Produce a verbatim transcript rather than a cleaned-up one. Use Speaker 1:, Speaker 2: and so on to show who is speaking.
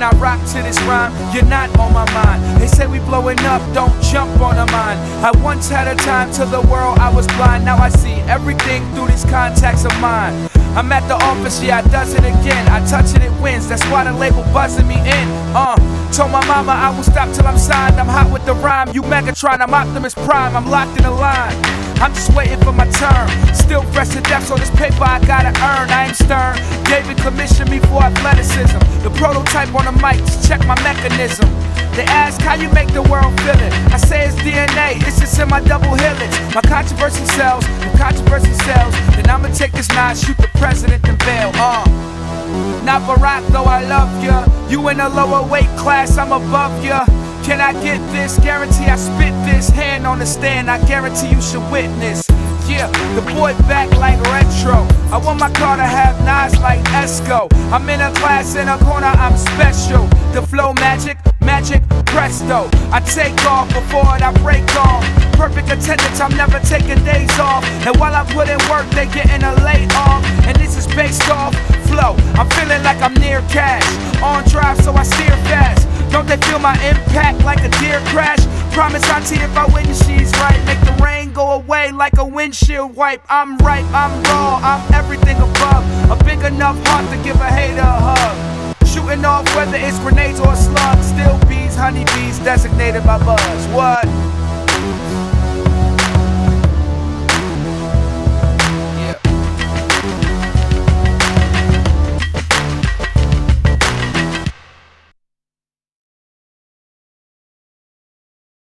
Speaker 1: I rock to this rhyme, you're not on my mind. They say we blowing up, don't jump on a mine. I once had a time to the world, I was blind. Now I see everything through these contacts of mine. I'm at the office, yeah, I does it again. I touch it, it wins, that's why the label buzzing me in. Uh, told my mama I won't stop till I'm signed. I'm hot with the rhyme, you Megatron, I'm Optimus Prime. I'm locked in the line, I'm just waiting for my turn. Still fresh to death, so this paper I gotta earn. I ain't stern, David commissioned me for athleticism. The prototype on the mic, just check my mechanism. They ask how you make the world feel it. I say it's D N A, it's just in my double helix. My controversy sells, the controversy sells. Then I'ma take this knife, shoot the president and bail. Uh. Not Barack, though I love ya. You in a lower weight class, I'm above ya. Can I get this? Guarantee I spit this. Hand on the stand, I guarantee you should witness. Yeah, the boy back like retro. I want my car to have knives like Esco. I'm in a class in a corner, I'm special. The flow magic, magic, presto. I take off before I break off. Perfect attendance, I'm never taking days off. And while I put in work, they getting a lay off. And this is based off flow. I'm feeling like I'm near cash. On drive, so I steer fast. Don't they feel my impact like a deer crash? Promise auntie if I win, she's right. Make the rain go away like a windshield wipe. I'm ripe, I'm raw, I'm everything above. A big enough heart to give a hater a hug. Shooting off whether it's grenades or slugs. Still bees, honeybees, designated by Buzz. What?